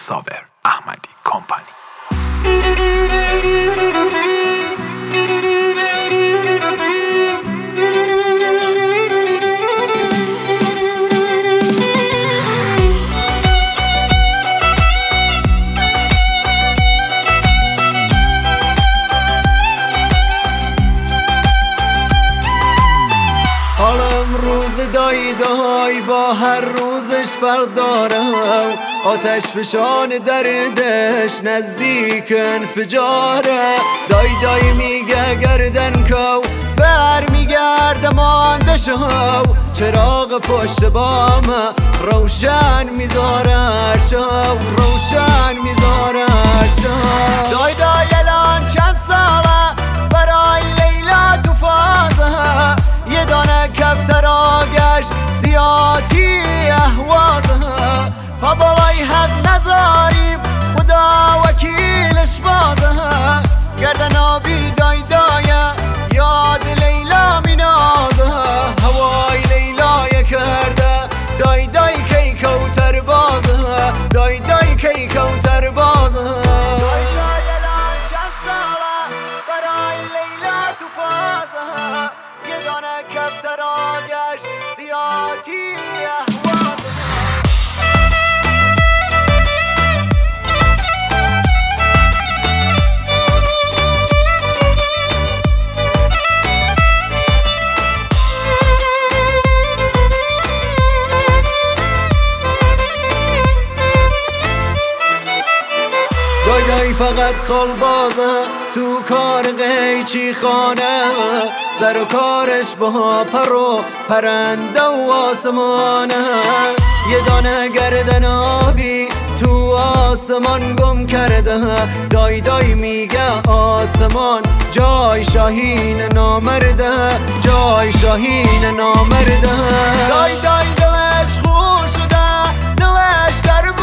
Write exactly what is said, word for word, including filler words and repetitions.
صابر احمدی کمپانی. حالم روز دایی دایی با هر روزش فرق داره، آتش فشان دردش نزدیک انفجاره. دای دای میگه گردن کو بر میگرده مانده شو، چراغ پشت بام روشن میذاره شو، روشن میذاره شو. دای دای الان چند ساله برای لیلا تو فازه، یه دانه کفتر آگش زیادی احوازه. پا بالای حق نذاریم خدا وکیلش بازه، گردن آبی دای دایه یاد لیلا مینازه. هوای لیلا کرده دای دای کی کوتر بازه، دای دای کی کوتر بازه. دای دای الان چند ساله برای لیلا تو فازه، یه دانه کفتر آگش زیادی احوازه. دای دای فقط خال بازه تو کار قیچی خانه، سر و کارش با پر و پرنده و آسمانه. یه دانه گردن آبی تو آسمان گم کرده، دای دای میگه آسمان جای شاهین نامرده، جای شاهین نامرده. دای دای دلش خون شده، دلش در